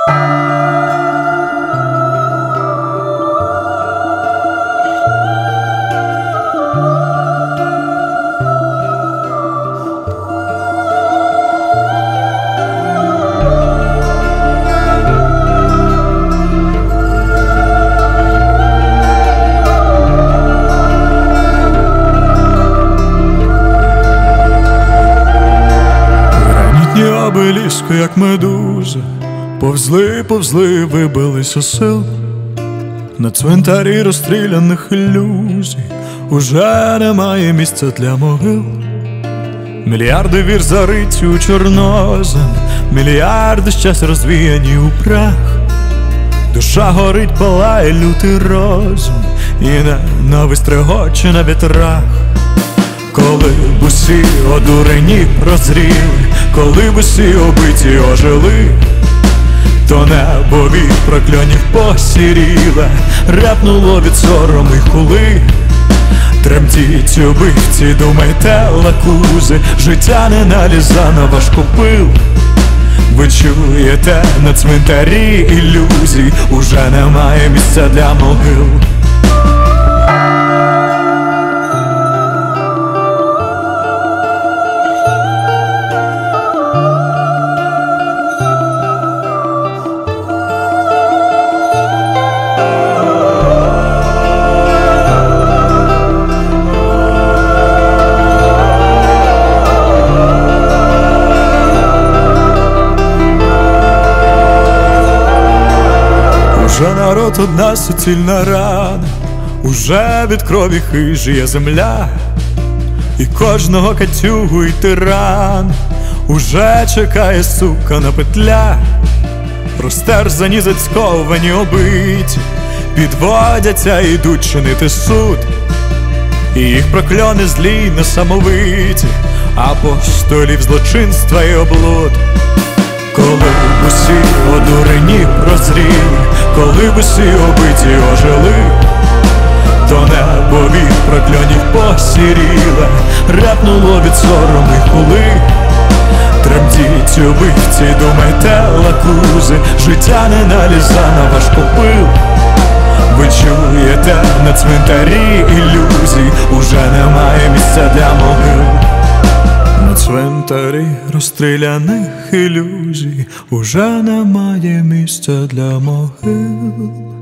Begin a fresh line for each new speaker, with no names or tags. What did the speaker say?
Обеліску, як медузи, повзли, вибилися сил. На цвинтарі розстріляних ілюзій уже немає місця для могил. Мільярди вір зариті у чорнозем, мільярди щастя розвіяні у прах. Душа горить, палає лютий розум, і ненависть трегоче на вітрах. Коли б усі одурені прозріли, коли б усі убиті ожили, то небо від прокльонів посіріле, репнуло від сорому й хули. Тремтіть, убивці, думайте, лакузи, життя не наліза на ваш копил. Ви чуєте, на цвинтарі ілюзій уже немає місця для могил. Уже народ одна суцільна рана, уже від крові хижіє земля, і кожного катюгу й тиран уже чекає сука на петля. Розтерзані, зацьковані, обиті, підводяться, ідуть чинити суд, і їх прокльони злі, несамовиті, апостолів злочинства і облуд. Коли б усі одурені прозріли, коли б усі убиті ожили, то небо від прокльонів посіріле, репнуло від сорому й хули. Тремтіть, убивці, думайте, лакузи, життя не наліза на ваш попил. Ви чуєте, на цвинтарі ілюзій уже немає місця для могил. На цвинтарі розстріляних ілюзій уже немає місця для могил.